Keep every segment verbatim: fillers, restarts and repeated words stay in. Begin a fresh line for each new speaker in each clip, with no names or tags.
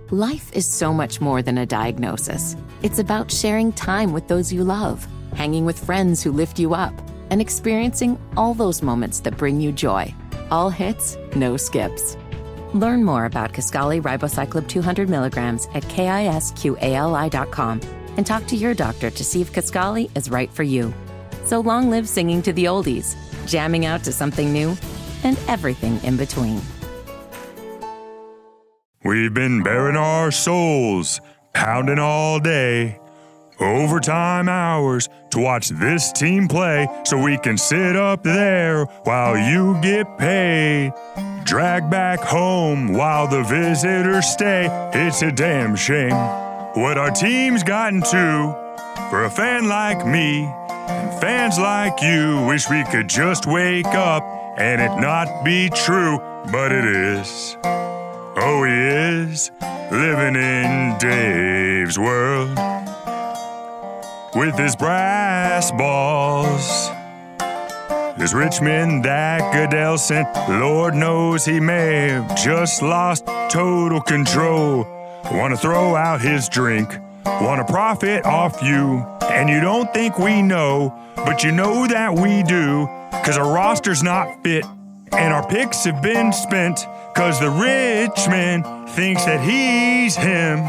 Life is so much more than a diagnosis. It's about sharing time with those you love, hanging with friends who lift you up, and experiencing all those moments that bring you joy. All hits, no skips. Learn more about Kisqali Ribociclib two hundred milligrams at kisqali dot com and talk to your doctor to see if Kisqali is right for you. So long live singing to the oldies, jamming out to something new, and everything in between.
We've been bearing our souls, pounding all day, overtime hours to watch this team play so we can sit up there while you get paid. Drag back home while the visitors stay. It's a damn shame what our team's gotten to. For a fan like me and fans like you, wish we could just wake up and it not be true, but it is. Oh, he is living in Dave's world with his brass balls. This Richmond that Goodell sent, Lord knows he may have just lost total control. Want to throw out his drink, want to profit off you, and you don't think we know, but you know that we do, cause our roster's not fit. And our picks have been spent, cause the rich man thinks that he's him.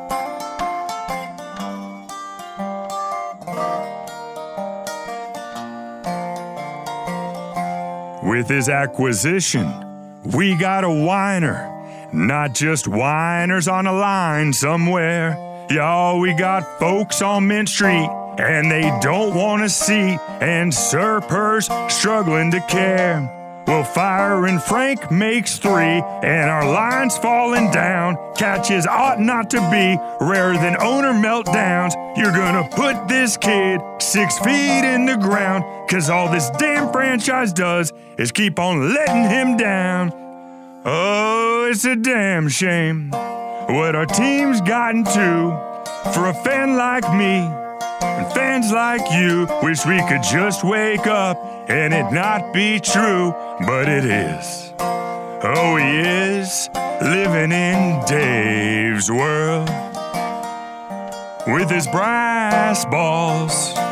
With his acquisition, we got a whiner. Not just whiners on a line somewhere. Y'all, we got folks on Mint Street, and they don't want a seat, and Serpers struggling to care. Well, Fire and Frank makes three, and our line's falling down. Catches ought not to be rarer than owner meltdowns. You're gonna put this kid six feet in the ground, cause all this damn franchise does is keep on letting him down. Oh, it's a damn shame what our team's gotten to. For a fan like me and fans like you, wish we could just wake up and it not be true, but it is. Oh, he is living in Dave's world with his brass balls.